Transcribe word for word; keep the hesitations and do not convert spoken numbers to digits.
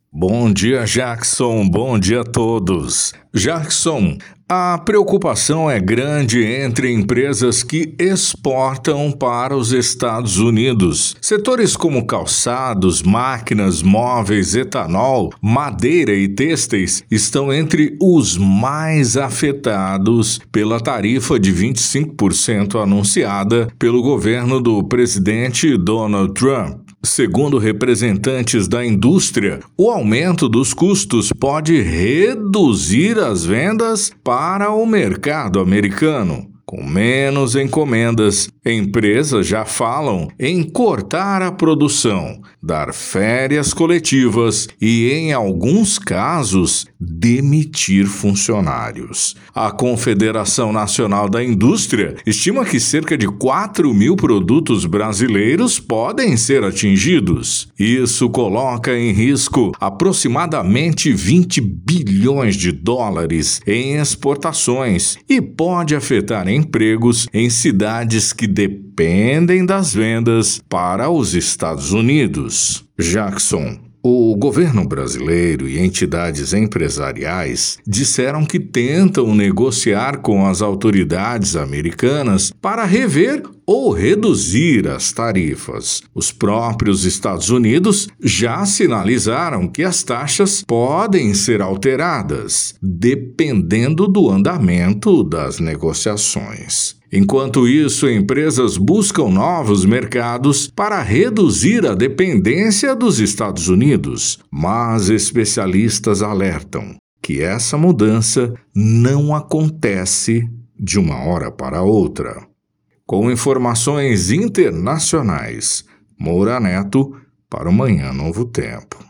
Bom dia, Jackson. Bom dia a todos. Jackson, a preocupação é grande entre empresas que exportam para os Estados Unidos. Setores como calçados, máquinas, móveis, etanol, madeira e têxteis estão entre os mais afetados pela tarifa de vinte e cinco por cento anunciada pelo governo do presidente Donald Trump. Segundo representantes da indústria, o aumento dos custos pode reduzir as vendas para o mercado americano. Com menos encomendas, empresas já falam em cortar a produção, dar férias coletivas e, em alguns casos, demitir funcionários. A Confederação Nacional da Indústria estima que cerca de quatro mil produtos brasileiros podem ser atingidos. Isso coloca em risco aproximadamente vinte bilhões de dólares em exportações e pode afetar empregos em cidades que dependem das vendas para os Estados Unidos. Jackson, o governo brasileiro e entidades empresariais disseram que tentam negociar com as autoridades americanas para rever ou reduzir as tarifas. Os próprios Estados Unidos já sinalizaram que as taxas podem ser alteradas, dependendo do andamento das negociações. Enquanto isso, empresas buscam novos mercados para reduzir a dependência dos Estados Unidos, mas especialistas alertam que essa mudança não acontece de uma hora para outra. Com informações internacionais, Moura Neto para o Manhã Novo Tempo.